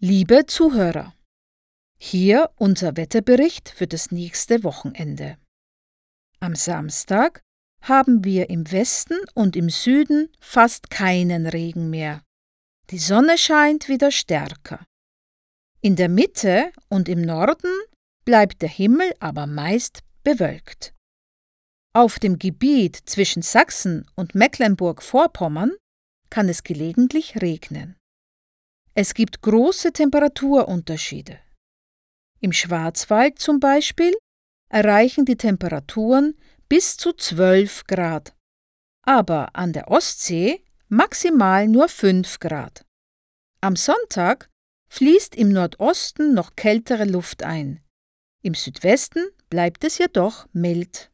Liebe Zuhörer, hier unser Wetterbericht für das nächste Wochenende. Am Samstag haben wir im Westen und im Süden fast keinen Regen mehr. Die Sonne scheint wieder stärker. In der Mitte und im Norden bleibt der Himmel aber meist bewölkt. Auf dem Gebiet zwischen Sachsen und Mecklenburg-Vorpommern kann es gelegentlich regnen. Es gibt große Temperaturunterschiede. Im Schwarzwald zum Beispiel erreichen die Temperaturen bis zu 12 Grad, aber an der Ostsee maximal nur 5 Grad. Am Sonntag fließt im Nordosten noch kältere Luft ein. Im Südwesten bleibt es jedoch mild.